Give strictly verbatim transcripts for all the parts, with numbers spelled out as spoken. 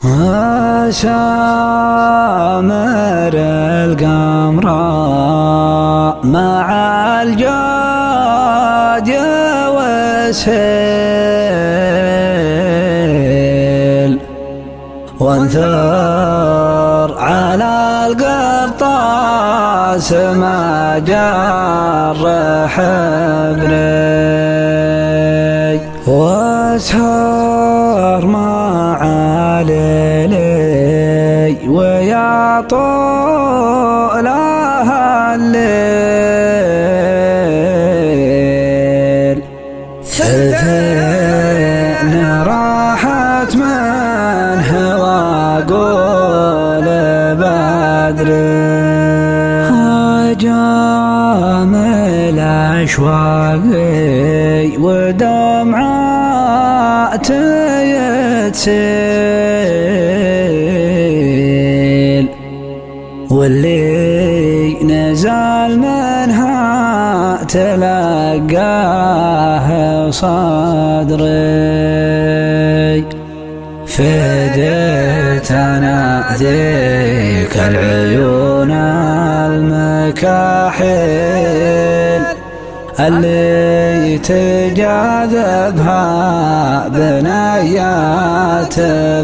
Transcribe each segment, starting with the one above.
وسامر القمر مع الجاد وسهيل، وانثر على القرطاس ما جرح ابني، واسهر مع ليلي ويا طولها الليل، ثلثين راحت من هوى قول بدري، جامل أشواقي ودمعاتي تسيل، واللي نزل منها تلقاه صدري، فديت أنا ذيك العيون المكاحل اللي تجاذبها بنيات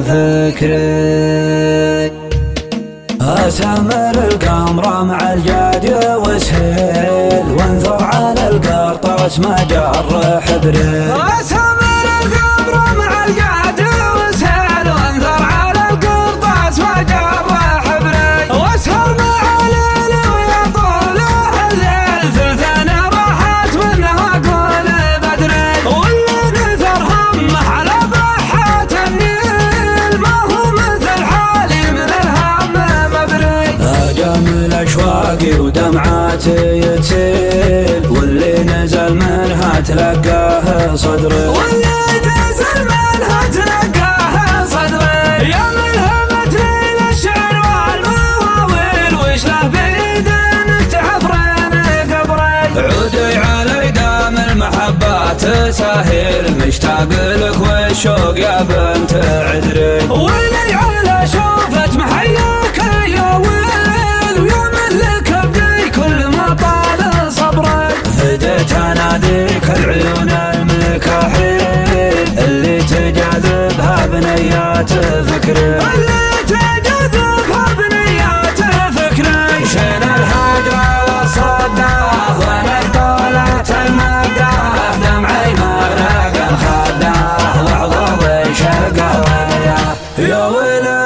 فكري، أسمر القمر مع الجاد وسهيل، وانثر على القرطاس ما جرح بريل، أسمر القمر مع الجاد وسهيل، وانثر على القرطاس ما جرح بريل، واسهر مع ليلي ويا طوله الليل، ثلثين راحت منها قول بدري، واللي نثر همه على بحة النيل، ما هو مثل حالي من الهم مبري، أجمل أشواقي ودمعاتي يتسيل، واللي نزل منها تلقاه صدري، واللي نزل منها تلقاه صدري، يا ملهمتني للشعر والمواويل، وش له بيد انك تحفرين قبري، عودي علي دام المحبة تسهيل، مشتاق لك والشوق يا بنت عذري، واللي على شوفة محياك يا ويل، ويوم لك بدي كل ما طال صبري، فديت أنا ذيك العيون المكاحيل اللي تجاذبها بنيات فكري، اللي تجاذبها بنيات فكري، شين الهجرة والصداه وانا طولت المداه، دمعي مغرق الخداه وعضوضي شقاوية، يا ويلي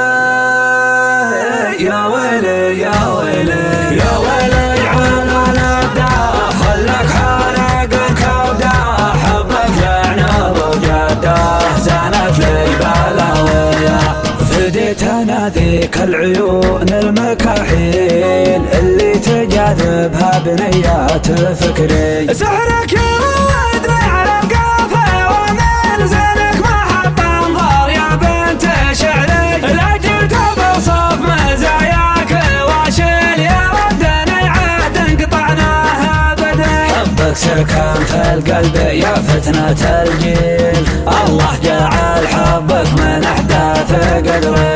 يا ويلي يا ويلي يا ويلي على الأبداه، خلك حارق الكبداه، حبك يعنب وجداه، زانت لي بلاوية، فديت أنا ذيك العيون المكاحيل اللي تجاذبها بنيات فكري، سحرك يودني على القافة ومن زينك محبة انظر يا بنت شعري، لاجل توصف مزاياك واشيل يا ودني عاد انقطعناها بدري، حبك سكن في القلب يا فتنة الجيل، الله جعل حبك من أحداث قدري،